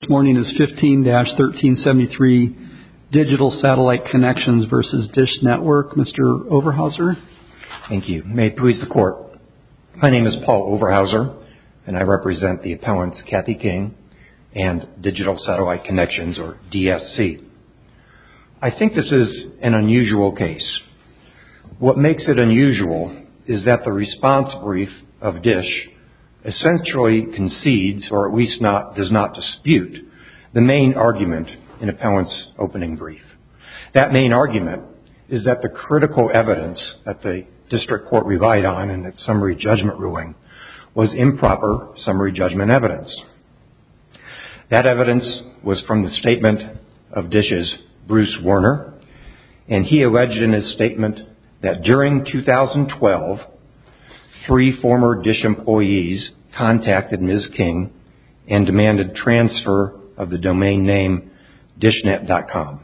This morning is 15-1373, Digital Satellite Connections versus Dish Network. Mr. Overhauser. Thank you. May it please the Court. My name is Paul Overhauser, and I represent the appellants Kathy King and Digital Satellite Connections, or DSC. I think this is an unusual case. What makes it unusual is that the response brief of Dish essentially concedes, or at least does not dispute, the main argument in appellant's opening brief. That main argument is that the critical evidence that the district court relied on in its summary judgment ruling was improper summary judgment evidence. That evidence was from the statement of Dish's Bruce Warner, and he alleged in his statement that during 2012, 3 former Dish employees contacted Ms. King and demanded transfer of the domain name dishnet.com.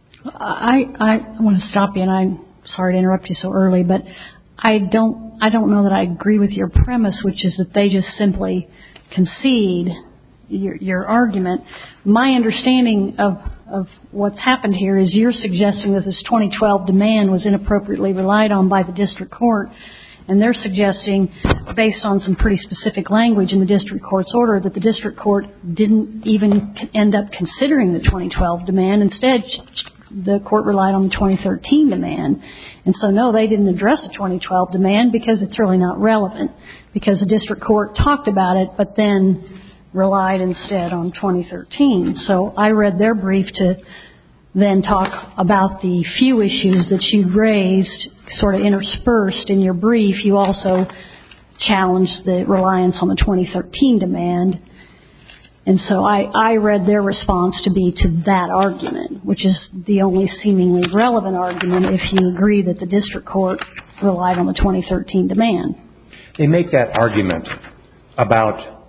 I want to stop you, and I'm sorry to interrupt you so early, but I don't know that I agree with your premise, which is that they just simply concede your argument. My understanding of what's happened here is you're suggesting that this 2012 demand was inappropriately relied on by the district court, and they're suggesting, based on some pretty specific language in the district court's order, that the district court didn't even end up considering the 2012 demand. Instead, the court relied on the 2013 demand. And so, no, they didn't address the 2012 demand because it's really not relevant, because the district court talked about it but then relied instead on 2013. So I read their brief to then talk about the few issues that you'd raised, sort of interspersed in your brief. You also challenged the reliance on the 2013 demand. And so I read their response to be to that argument, which is the only seemingly relevant argument if you agree that the district court relied on the 2013 demand. They make that argument about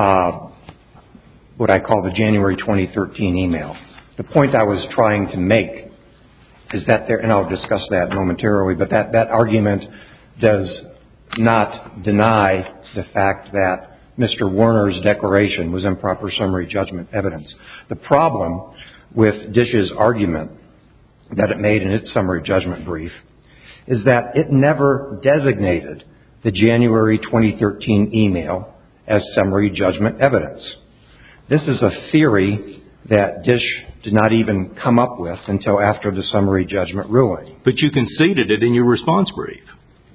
what I call the January 2013 email. The point I was trying to make is that there, and I'll discuss that momentarily, but that argument does not deny the fact that Mr. Warner's declaration was improper summary judgment evidence. The problem with Dish's argument that it made in its summary judgment brief is that it never designated the January 2013 email as summary judgment evidence. This is a theory that Dish did not even come up with until after the summary judgment ruling. But you conceded it in your response brief.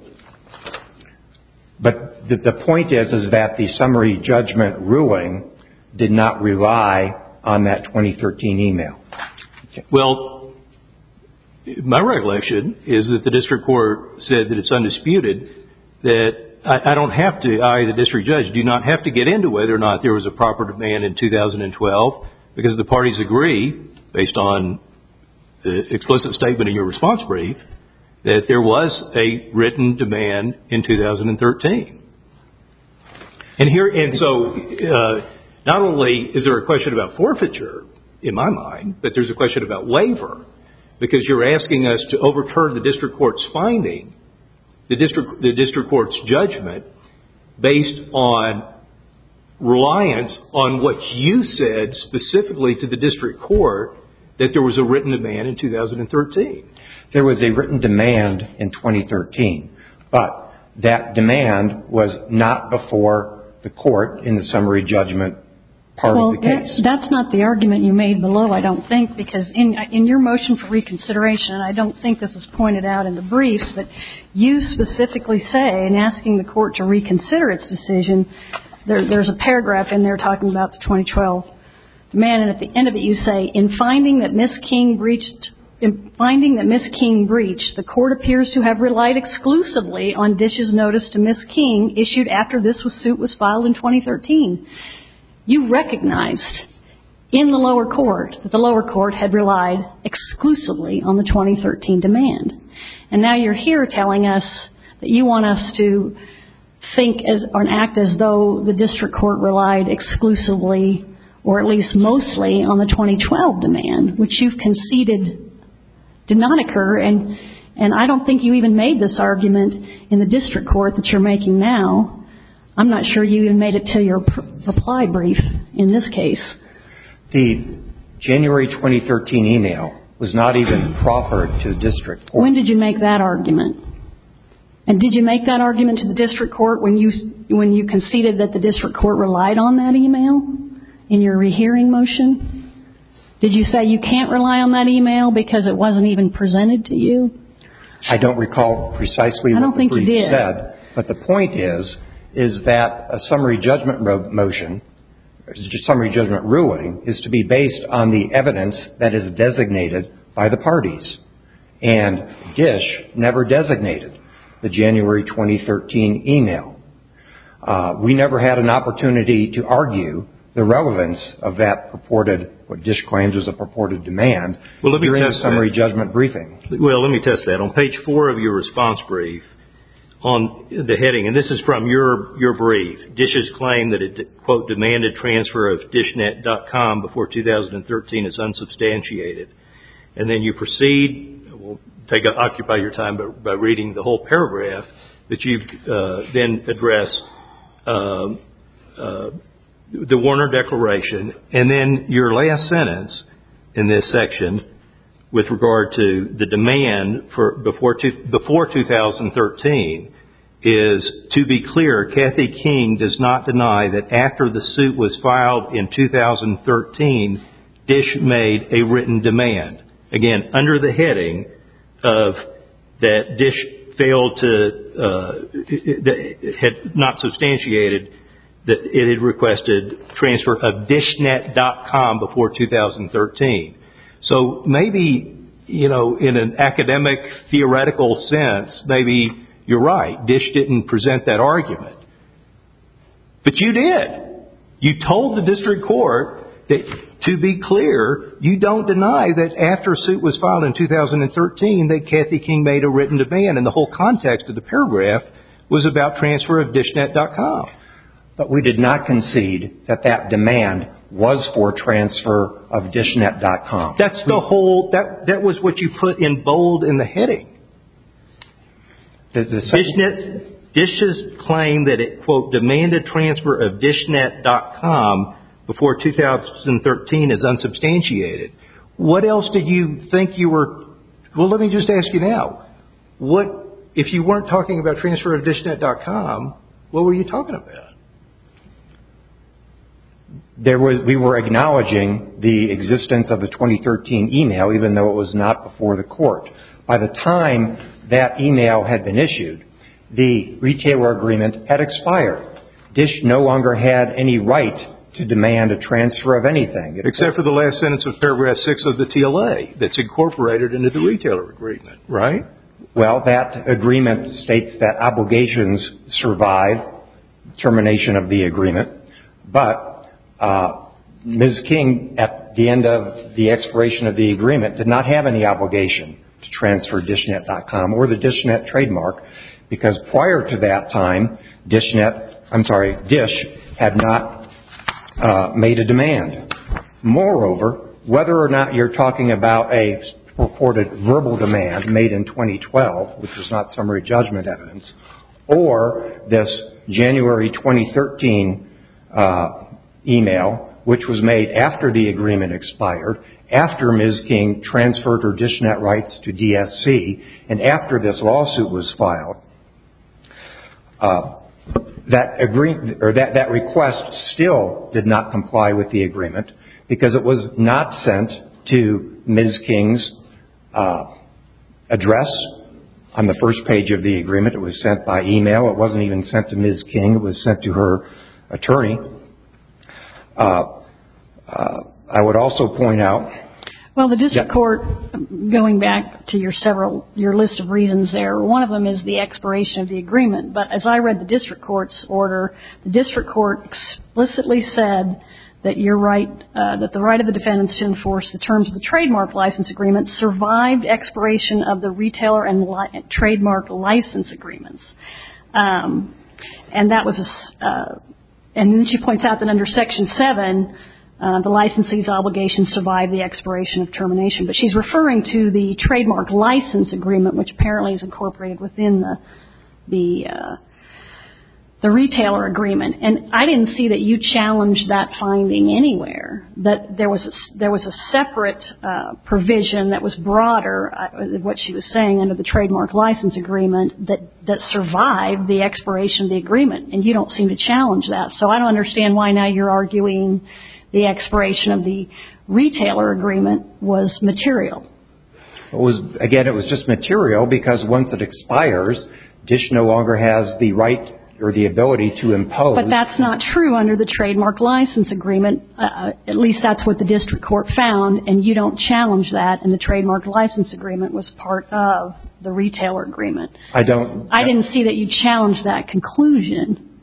But the point is that the summary judgment ruling did not rely on that 2013 email. Okay. Well, my recollection is that the district court said that it's undisputed that I don't have to, the district judge, do not have to get into whether or not there was a proper demand in 2012 because the parties agree, based on the explicit statement in your response brief, that there was a written demand in 2013. And so not only is there a question about forfeiture, in my mind, but there's a question about waiver, because you're asking us to overturn the district court's finding, the district court's judgment, based on reliance on what you said specifically to the district court that there was a written demand in 2013. There was a written demand in 2013, but that demand was not before the court in the summary judgment part of the case. That's not the argument you made below, I don't think, because in your motion for reconsideration, and I don't think this is pointed out in the briefs, but you specifically say, in asking the court to reconsider its decision, there's a paragraph in there talking about the 2012 demand, and at the end of it you say, in finding that Ms. King breached, the court appears to have relied exclusively on Dish's notice to Ms. King issued after this suit was filed in 2013. You recognized in the lower court that the lower court had relied exclusively on the 2013 demand. And now you're here telling us that you want us to think or act as though the district court relied exclusively or at least mostly on the 2012 demand, which you've conceded did not occur. And I don't think you even made this argument in the district court that you're making now. I'm not sure you even made it to your reply brief in this case. The January 2013 email was not even proffered to the district court. When did you make that argument? And did you make that argument to the district court when you conceded that the district court relied on that email in your rehearing motion? Did you say you can't rely on that email because it wasn't even presented to you? I don't recall precisely what the brief said, but the point is that a summary judgment motion, summary judgment ruling, is to be based on the evidence that is designated by the parties. And DISH never designated the January 2013 email. We never had an opportunity to argue the relevance of that purported, what DISH claims was a purported demand, during the summary judgment briefing. Well, let me test that. On page 4 of your response brief, on the heading, and this is from your brief, DISH's claim that it, quote, demanded transfer of DishNet.com before 2013 is unsubstantiated. And then you proceed, we'll occupy your time by reading the whole paragraph that you've then addressed the Warner Declaration, and then your last sentence in this section with regard to the demand for before 2013 is, to be clear, Kathy King does not deny that after the suit was filed in 2013, DISH made a written demand. Again, under the heading of that DISH failed to, had not substantiated that it had requested transfer of DishNet.com before 2013. So maybe, in an academic, theoretical sense, maybe you're right. DISH didn't present that argument. But you did. You told the district court that, to be clear, you don't deny that after a suit was filed in 2013 that Kathy King made a written demand, and the whole context of the paragraph was about transfer of DishNet.com. But we did not concede that that demand was for transfer of DishNet.com. That's the whole, that was what you put in bold in the heading. DISH's claim that it, quote, demanded transfer of DishNet.com before 2013 is unsubstantiated. What else did you think you were, well, let me just ask you now. What, if you weren't talking about transfer of DishNet.com, what were you talking about? We were acknowledging the existence of the 2013 email, even though it was not before the court. By the time that email had been issued, the retailer agreement had expired. DISH no longer had any right to demand a transfer of anything. Except for the last sentence of paragraph 6 of the TLA that's incorporated into the retailer agreement, right? Well, that agreement states that obligations survive termination of the agreement, but Ms. King, at the end of the expiration of the agreement, did not have any obligation to transfer DishNet.com or the DishNet trademark, because prior to that time, DISH had not made a demand. Moreover, whether or not you're talking about a purported verbal demand made in 2012, which was not summary judgment evidence, or this January 2013 email, which was made after the agreement expired, after Ms. King transferred her DishNet rights to DSC, and after this lawsuit was filed, that request still did not comply with the agreement, because it was not sent to Ms. King's address on the first page of the agreement. It was sent by email. It wasn't even sent to Ms. King. It was sent to her attorney. I would also point out... Well, the district court, going back to your list of reasons there, one of them is the expiration of the agreement. But as I read the district court's order, the district court explicitly said that that the right of the defendants to enforce the terms of the trademark license agreement survived expiration of the retailer and trademark license agreements. And that was and then she points out that under Section 7, the licensee's obligations survive the expiration of termination. But she's referring to the trademark license agreement, which apparently is incorporated within the the retailer agreement. And I didn't see that you challenged that finding anywhere, that there was a separate provision that was broader, what she was saying, under the trademark license agreement that survived the expiration of the agreement. And you don't seem to challenge that. So I don't understand why now you're arguing the expiration of the retailer agreement was material. It was just material because once it expires, DISH no longer has the right or the ability to impose. But that's not true under the trademark license agreement. At least that's what the district court found, and you don't challenge that, and the trademark license agreement was part of the retailer agreement. I didn't see that you challenged that conclusion.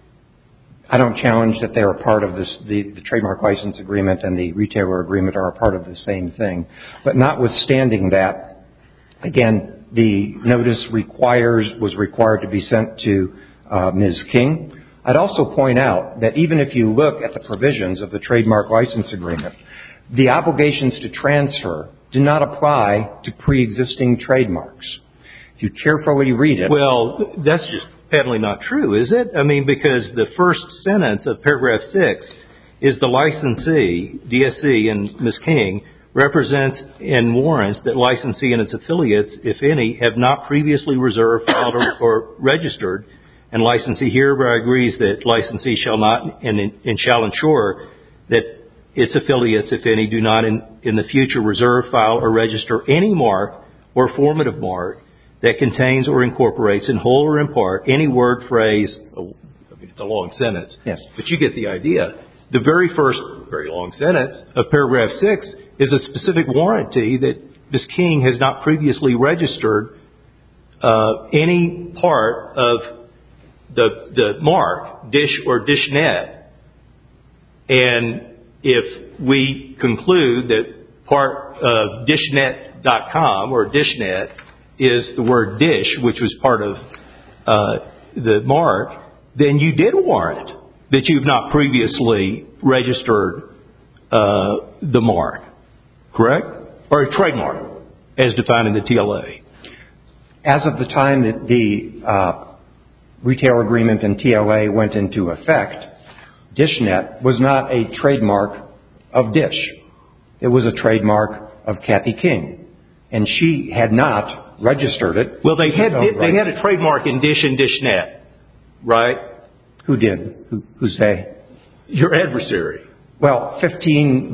I don't challenge that they are part of this. The trademark license agreement and the retailer agreement are a part of the same thing. But notwithstanding that, again, the notice was required to be sent to Ms. King. I'd also point out that even if you look at the provisions of the trademark license agreement, the obligations to transfer do not apply to pre-existing trademarks. If you carefully read it. Well, that's just patently not true, is it? I mean, because the first sentence of paragraph 6 is the licensee, DSC and Ms. King, represents and warrants that licensee and its affiliates, if any, have not previously reserved, filed, or registered, and licensee hereby agrees that licensee shall not and shall ensure that its affiliates, if any, do not in the future reserve, file, or register any mark or formative mark that contains or incorporates in whole or in part any word, phrase, it's a long sentence, yes, but you get the idea. The very first, very long sentence of paragraph 6 is a specific warranty that Ms. King has not previously registered any part of the mark, DISH or DishNet. And if we conclude that part of DishNet.com or DishNet is the word DISH, which was part of the mark, then you did warrant that you've not previously registered the mark, correct? Or a trademark, as defined in the TLA. As of the time that the retailer agreement and TLA went into effect, DishNet was not a trademark of DISH. It was a trademark of Kathy King, and she had not registered it. Well, they had a trademark in DISH and DishNet, right? Who did? Who's they? Your adversary. Well, 18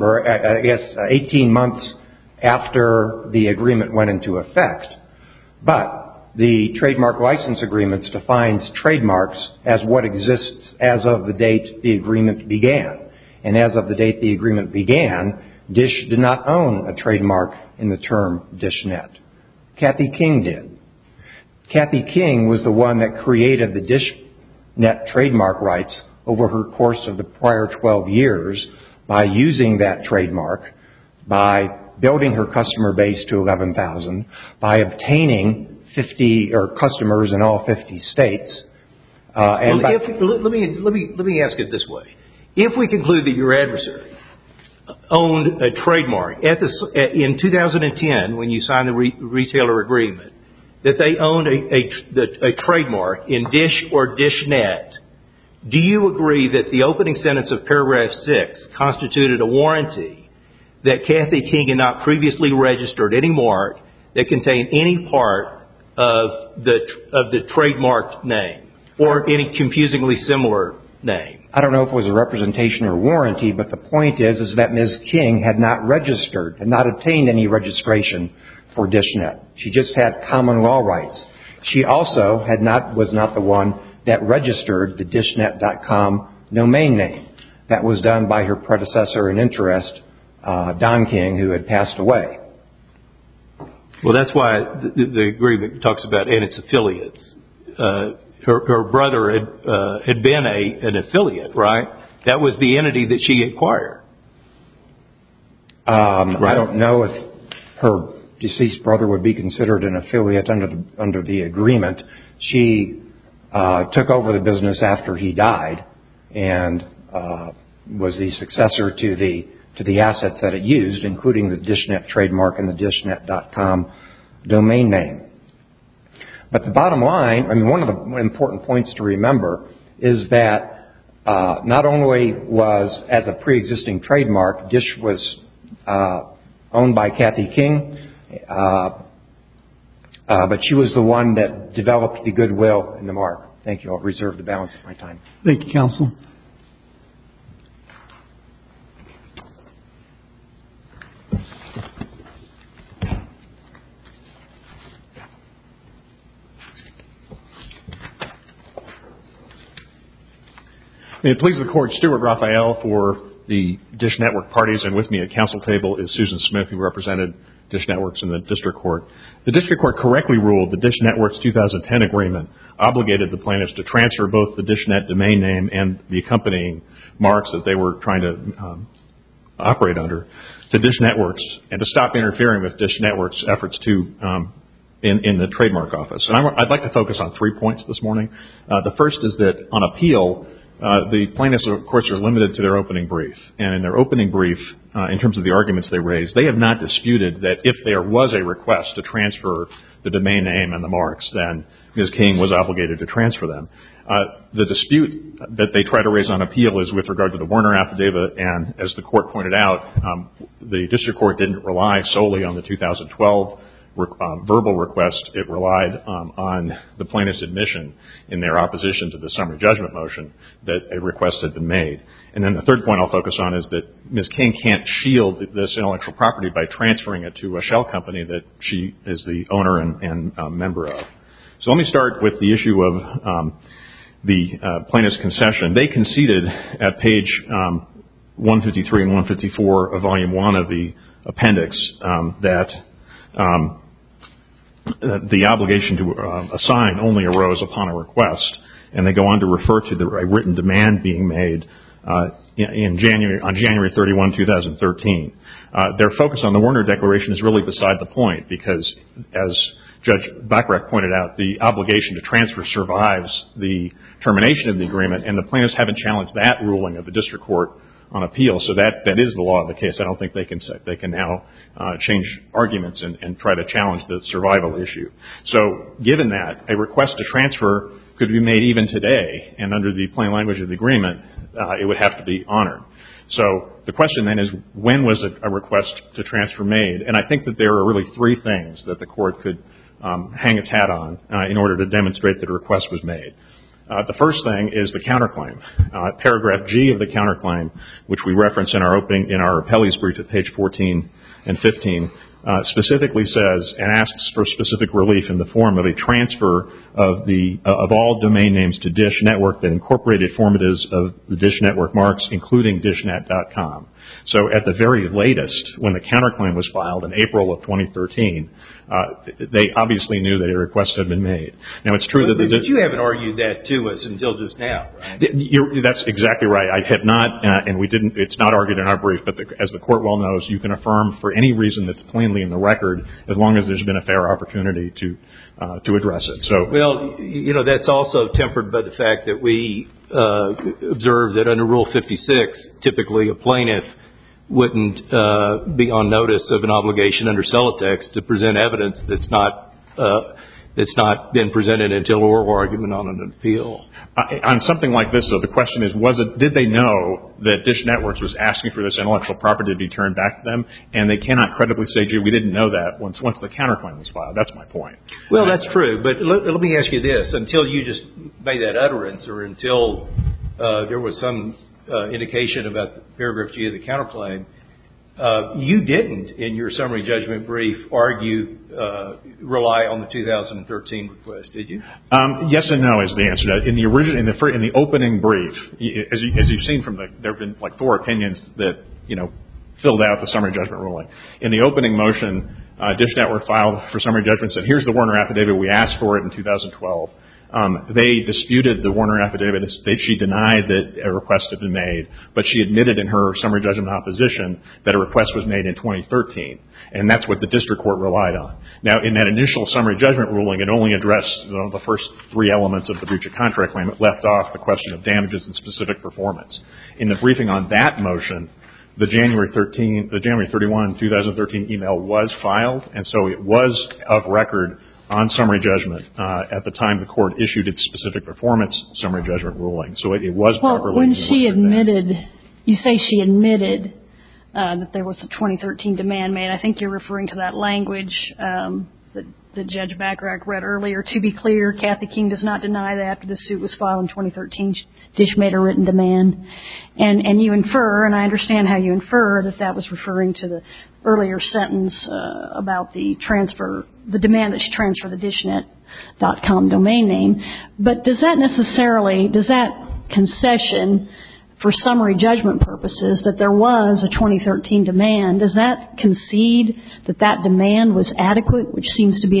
months after the agreement went into effect. But the trademark license agreements defines trademarks as what exists as of the date the agreement began. And as of the date the agreement began, DISH did not own a trademark in the term DishNet. Kathy King did. Kathy King was the one that created the DishNet trademark rights over her course of the prior 12 years by using that trademark, by building her customer base to 11,000, by obtaining 50 or customers in all 50 states. Let me ask it this way. If we conclude that your adversary owned a trademark in 2010 when you signed the retailer agreement, that they owned a trademark in DISH or DishNet, do you agree that the opening sentence of paragraph 6 constituted a warranty that Kathy King had not previously registered any mark that contained any part of the trademarked name or any confusingly similar name? I don't know if it was a representation or warranty, but the point is that Ms. King had not registered, had not obtained any registration for DishNet. She just had common law rights. She also was not the one that registered the DishNet.com domain name. That was done by her predecessor in interest, Don King, who had passed away. Well, that's why the agreement talks about and its affiliates. Her brother had been an affiliate, right? That was the entity that she acquired. Right. I don't know if her deceased brother would be considered an affiliate under the agreement. She took over the business after he died and was the successor to the assets that it used, including the DishNet trademark and the DishNet.com domain name. But the bottom line, one of the important points to remember is that not only was, as a pre-existing trademark, Dish was owned by Kathy King, but she was the one that developed the goodwill in the mark. Thank you. I'll reserve the balance of my time. Thank you, counsel. May it please the Court, Stuart Raphael for the Dish Network parties, and with me at council table is Susan Smith, who represented Dish Networks in the district court. The district court correctly ruled the Dish Networks 2010 agreement obligated the plaintiffs to transfer both the DishNet domain name and the accompanying marks that they were trying to operate under to Dish Networks, and to stop interfering with Dish Networks' efforts to in the trademark office. And I'd like to focus on 3 points this morning. The first is that on appeal, the plaintiffs, of course, are limited to their opening brief. And in their opening brief, in terms of the arguments they raised, they have not disputed that if there was a request to transfer the domain name and the marks, then Ms. King was obligated to transfer them. The dispute that they try to raise on appeal is with regard to the Werner affidavit, and as the court pointed out, the district court didn't rely solely on the 2012 verbal request. It relied on the plaintiff's admission in their opposition to the summary judgment motion that a request had been made. And then the third point I'll focus on is that Ms. King can't shield this intellectual property by transferring it to a shell company that she is the owner and member of. So let me start with the issue of the plaintiff's concession. They conceded at page 153 and 154 of volume 1 of the appendix that the obligation to assign only arose upon a request, and they go on to refer to a written demand being made on January 31, 2013. Their focus on the Werner Declaration is really beside the point because, as Judge Bachrach pointed out, the obligation to transfer survives the termination of the agreement, and the plaintiffs haven't challenged that ruling of the district court on appeal. So that is the law of the case. I don't think they can now change arguments and try to challenge the survival issue. So given that, a request to transfer could be made even today, and under the plain language of the agreement, it would have to be honored. So the question then is, when was a request to transfer made? And I think that there are really three things that the court could hang its hat on in order to demonstrate that a request was made. The first thing is the counterclaim. Paragraph G of the counterclaim, which we reference in our appellee's brief at page 14 and 15, specifically says and asks for specific relief in the form of a transfer of all domain names to Dish Network that incorporated formatives of the Dish Network marks, including dishnet.com. So at the very latest, when the counterclaim was filed in April of 2013, they obviously knew that a request had been made. Now, it's true that But you haven't argued that to us until just now, right? That's exactly right. I have not, and we didn't. It's not argued in our brief, but as the court well knows, you can affirm for any reason that's plainly in the record, as long as there's been a fair opportunity to address it. So, well, that's also tempered by the fact that we observe that under Rule 56, typically a plaintiff wouldn't be on notice of an obligation under Celotex to present evidence that's not been presented until oral argument on an appeal. On something like this, though, the question is, did they know that Dish Networks was asking for this intellectual property to be turned back to them? And they cannot credibly say, gee, we didn't know that once the counterclaim was filed. That's my point. Well, that's true. But let me ask you this. Until you just made that utterance, or until there was some indication about paragraph G of the counterclaim, you didn't, in your summary judgment brief, rely on the 2013 request, did you? Yes and no is the answer. In the opening brief, as you've seen there have been like 4 opinions that filled out the summary judgment ruling. In the opening motion, Dish Network filed for summary judgment, said, here's the Werner affidavit. We asked for it in 2012. They disputed the Werner affidavit. She denied that a request had been made, but she admitted in her summary judgment opposition that a request was made in 2013, and that's what the district court relied on. Now, in that initial summary judgment ruling, it only addressed the first 3 elements of the breach of contract claim. It left off the question of damages and specific performance. In the briefing on that motion, the January 31, 2013 email was filed, and so it was of record on summary judgment at the time the court issued its specific performance summary judgment ruling. So it was properly. Well, when she admitted, you say she admitted that there was a 2013 demand made. I think you're referring to that language that Judge Bacharach read earlier. To be clear, Kathy King does not deny that after the suit was filed in 2013, Dish made a written demand. And you infer, and I understand how you infer, that was referring to the earlier sentence about the demand that she transfer the dishnet.com domain name. But does that concession for summary judgment purposes that there was a 2013 demand, does that concede that demand was adequate, which seems to be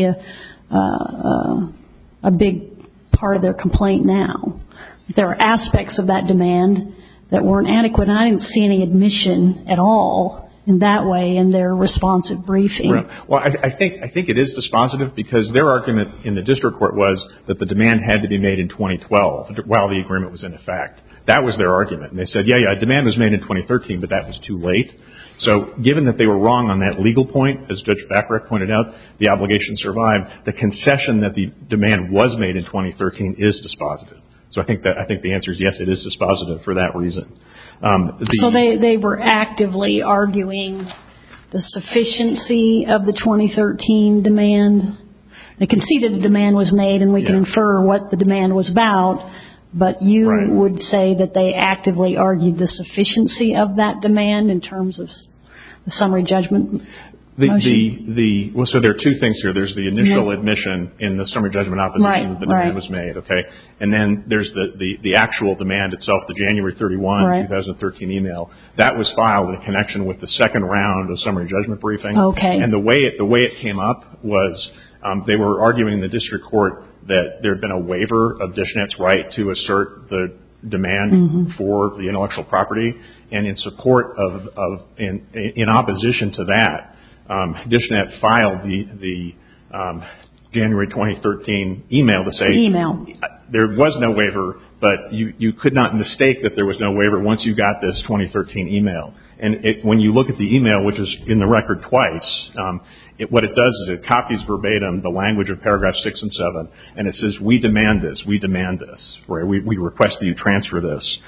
a big part of their complaint now? There are aspects of that demand that weren't adequate, and I didn't see any admission at all in that way in their responsive briefing. Well, I think it is dispositive because their argument in the district court was that the demand had to be made in 2012 while the agreement was in effect. That was their argument. And they said, a demand was made in 2013, but that was too late. So given that they were wrong on that legal point, as Judge Bacharach pointed out, the obligation survived. The concession that the demand was made in 2013 is dispositive. So I think the answer is yes, it is dispositive for that reason. So they were actively arguing the sufficiency of the 2013 demand. They conceded the demand was made, and we can infer what the demand was about. But you would say that they actively argued the sufficiency of that demand in terms of the summary judgment motion? So there are two things here. There's the initial admission in the summary judgment opposition that the demand was made, okay? And then there's the actual demand itself, the January 31, 2013 email. That was filed in connection with the second round of summary judgment briefing. Okay. And the way it came up was they were arguing in the district court that there had been a waiver of DishNet's right to assert the demand for the intellectual property, and in support in opposition to that, DishNet filed the January 2013 email to say there was no waiver, but you could not mistake that there was no waiver once you got this 2013 email. And when you look at the email, which is in the record twice, what it does is it copies verbatim the language of paragraphs 6 and 7, and it says, we demand this, right? We request that you transfer this.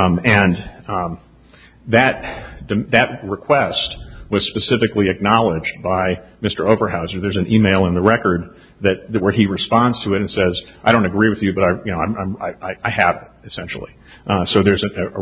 That request was specifically acknowledged by Mr. Overhauser. There's an email in the record where he responds to it and says, I don't agree with you, but I have it, essentially. So there's a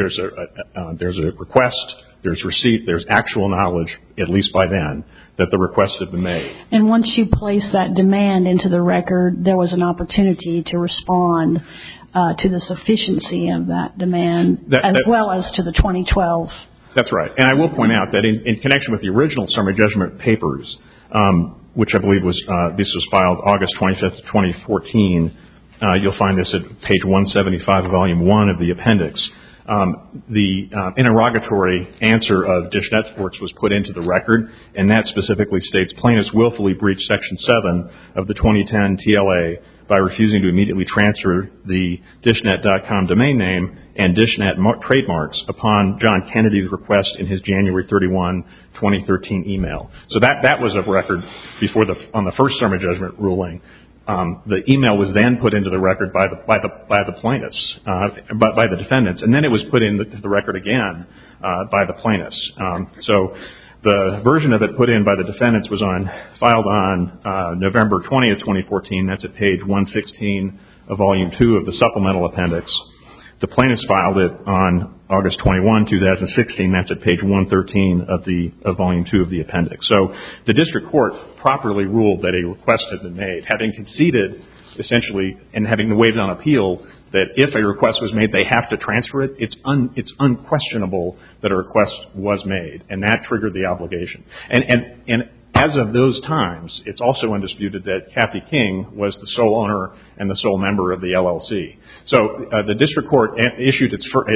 request, there's receipt, there's actual knowledge, at least by then, that the requests have been made. And once you place that demand into the record, there was an opportunity to respond to the sufficiency of that demand, as well as to the 2012. That's right. And I will point out that in connection with the original summary judgment papers, which I believe this was filed August 25th, 2014, you'll find this at page 175 of volume 1 of the appendix. The interrogatory answer of Dish Networks was put into the record, and that specifically states plaintiffs willfully breached Section 7 of the 2010 TLA by refusing to immediately transfer the dishnet.com domain name and dishnet trademarks upon John Kennedy's request in his January 31, 2013 email. So that was of record on the first summary judgment ruling. The email was then put into the record by the plaintiffs, by the defendants, and then it was put into the record again by the plaintiffs. So the version of it put in by the defendants was filed on November 20th, 2014. That's at page 116 of volume 2 of the supplemental appendix. The plaintiffs filed it on August 21, 2016. That's at page 113 of volume 2 of the appendix. So the district court properly ruled that a request had been made, having conceded essentially and having waived on appeal that if a request was made, they have to transfer it. It's unquestionable that a request was made, and that triggered the obligation. And as of those times, it's also undisputed that Kathy King was the sole owner and the sole member of the LLC. So the district court issued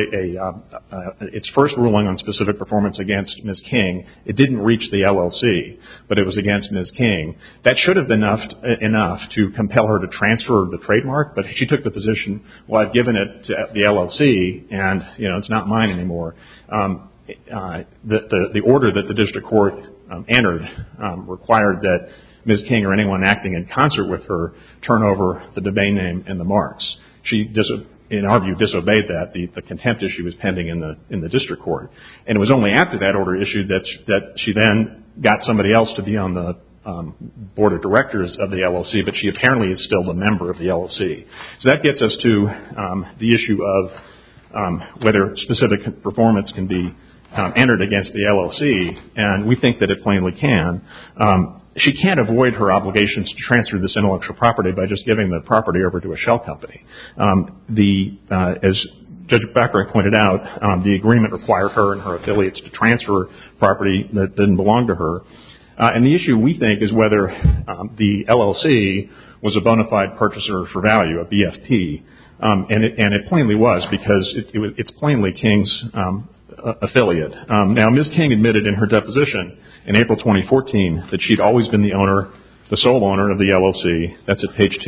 its first ruling on specific performance against Ms. King. It didn't reach the LLC, but it was against Ms. King. That should have been enough to compel her to transfer the trademark, but she took the position, well, I've given it to the LLC, and it's not mine anymore. The order that the district court entered required that Ms. King or anyone acting in concert with her turn over the domain name and the marks. She, in our view, disobeyed that. The contempt issue was pending in the district court. And it was only after that order issued that she then got somebody else to be on the board of directors of the LLC, but she apparently is still a member of the LLC. So that gets us to the issue of whether specific performance can be entered against the LLC, and we think that it plainly can. She can't avoid her obligations to transfer this intellectual property by just giving the property over to a shell company. As Judge Bacharach pointed out, the agreement required her and her affiliates to transfer property that didn't belong to her. And the issue, we think, is whether the LLC was a bona fide purchaser for value, a BFP. And it plainly was, because it's plainly King's affiliate. Now, Ms. King admitted in her deposition in April 2014 that she'd always been the sole owner of the LLC. That's at page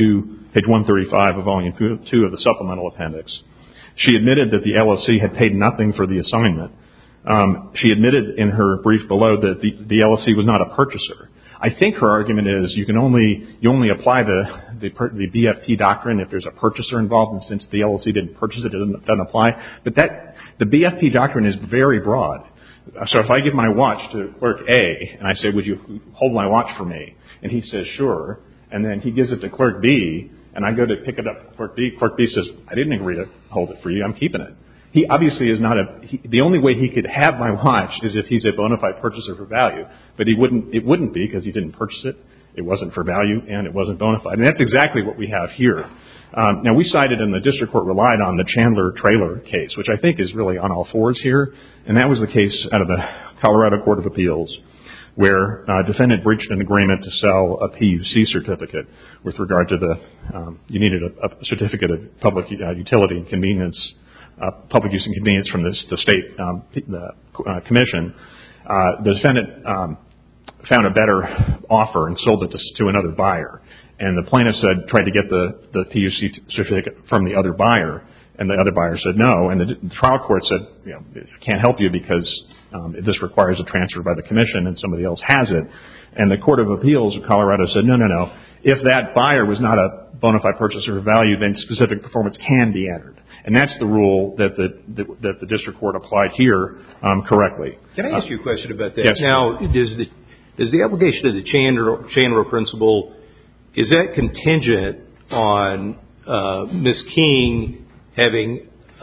135 of volume 2 of the supplemental appendix. She admitted that the LLC had paid nothing for the assignment. She admitted in her brief below that the LLC was not a purchaser. I think her argument is you only apply the BFP doctrine if there's a purchaser involved, and since the LLC didn't purchase it, it doesn't apply. But the BFP doctrine is very broad. So if I give my watch to Clerk A and I say, would you hold my watch for me? And he says, sure. And then he gives it to Clerk B, and I go to pick it up for Clerk B. Clerk B says, I didn't agree to hold it for you. I'm keeping it. He obviously is not the only way he could have my watch is if he's a bona fide purchaser for value. But it wouldn't be, because he didn't purchase it. It wasn't for value, and it wasn't bona fide. And that's exactly what we have here. Now, we cited, and the district court relied on, the Chandler Trailer case, which I think is really on all fours here. And that was the case out of the Colorado Court of Appeals, where a defendant breached an agreement to sell a PUC certificate with regard to you needed a certificate of public utility and convenience, public use and convenience from the state commission. The defendant found a better offer and sold it to another buyer. And the plaintiff tried to get the PUC certificate from the other buyer, and the other buyer said no. And the trial court said, it can't help you because this requires a transfer by the commission and somebody else has it. And the Court of Appeals of Colorado said, no. If that buyer was not a bona fide purchaser of value, then specific performance can be entered. And that's the rule that the district court applied here correctly. Can I ask you a question about that? Yes. Now, does the application of the Chandler principle, is that contingent on Ms. King having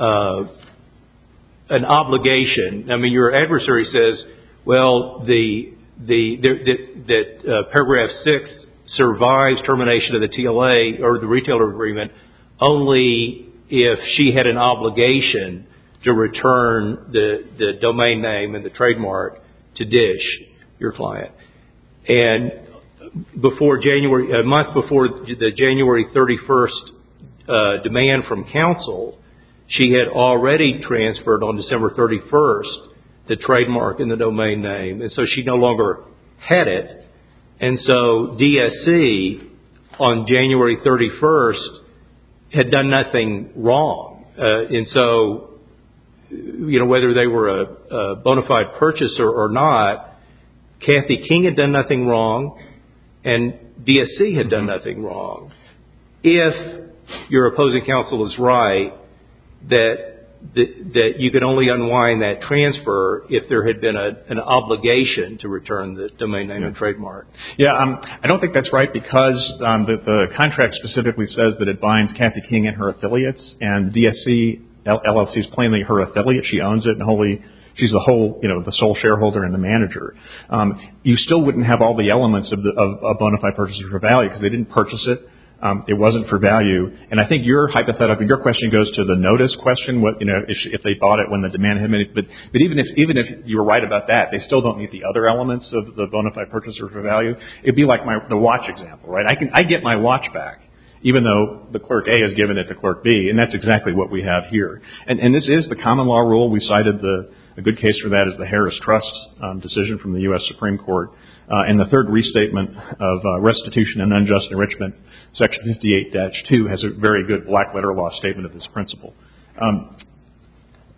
an obligation? I mean, your adversary says, well, that paragraph 6 survives termination of the TLA or the retailer agreement only if she had an obligation to return the domain name and the trademark to Dish, your client. And a month before the January 31st demand from counsel, she had already transferred on December 31st the trademark and the domain name, and so she no longer had it. And so DSC on January 31st had done nothing wrong. And so, whether they were a bona fide purchaser or not, Kathy King had done nothing wrong and DSC had done nothing wrong. If your opposing counsel is right that you could only unwind that transfer if there had been an obligation to return the domain name and trademark. Yeah, I don't think that's right because the contract specifically says that it binds Kathy King and her affiliates, and DSC LLC is plainly her affiliate. She owns it and she's the sole shareholder and the manager. You still wouldn't have all the elements of a bona fide purchaser for value because they didn't purchase it. It wasn't for value. And I think your question goes to the notice question, if they bought it when the demand had been, but even if you were right about that, they still don't meet the other elements of the bona fide purchaser for value. It'd be like the watch example, right? I get my watch back, even though the clerk A has given it to clerk B, and that's exactly what we have here. And this is the common law rule. We cited a good case for that is the Harris Trust decision from the U.S. Supreme Court. And the third restatement of restitution and unjust enrichment, Section 58-2, has a very good black letter law statement of this principle.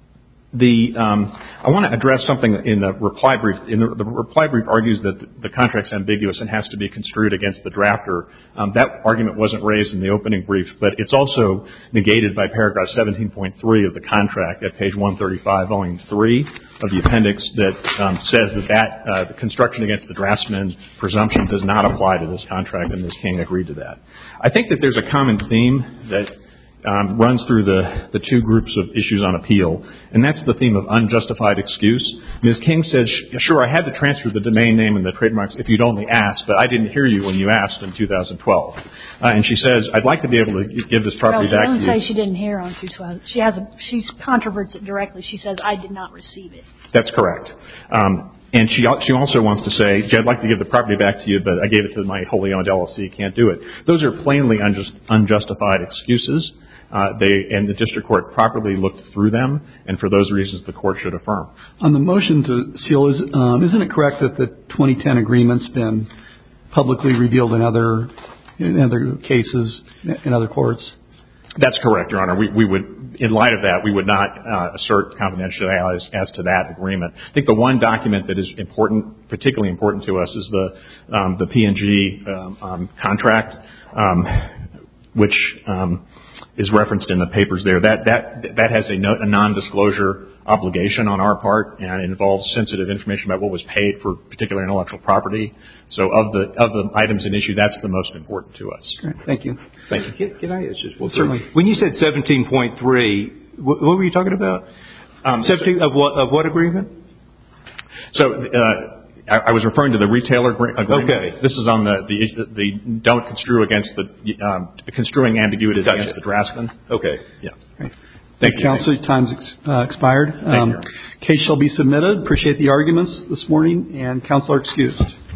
I want to address something in the reply brief. The reply brief argues that the contract's ambiguous and has to be construed against the drafter. That argument wasn't raised in the opening brief, but it's also negated by paragraph 17.3 of the contract at page 135, volume 3 of the appendix that says that the construction against the draftsman presumption does not apply to this contract, and Ms. King agreed to that. I think that there's a common theme that runs through the two groups of issues on appeal, and that's the theme of unjustified excuse. Ms. King said, sure, I had to transfer the domain name and the trademarks if you'd only asked, but I didn't hear you when you asked in 2012. And she says, I'd like to be able to give this property back to you. She doesn't say she didn't hear on 2012. She controverts it directly. She says, I did not receive it. That's correct. And she also wants to say, I'd like to give the property back to you, but I gave it to my wholly owned LLC. Can't do it. Those are plainly unjustified excuses. And the district court properly looked through them, and for those reasons, the court should affirm. On the motion to seal, isn't it correct that the 2010 agreement's been publicly revealed in other cases, in other courts? That's correct, Your Honor. We would, in light of that, we would not assert confidentiality as to that agreement. I think the one document that is important, particularly important to us, is the P&G contract, which is referenced in the papers there. That has a non-disclosure obligation on our part, and it involves sensitive information about what was paid for particular intellectual property. So of the items in issue, that's the most important to us. Great. Thank you. Thank you. Can I ask just one? Certainly. When you said 17.3, what were you talking about? 17 of what agreement? So I was referring to the retailer agreement. Okay. This is on the don't construe against the construing ambiguities against the draftsman. Okay. Yeah. Great. Thank you, Counsel. Your time's expired. Thank you. Case shall be submitted. Appreciate the arguments this morning, and counsel are excused.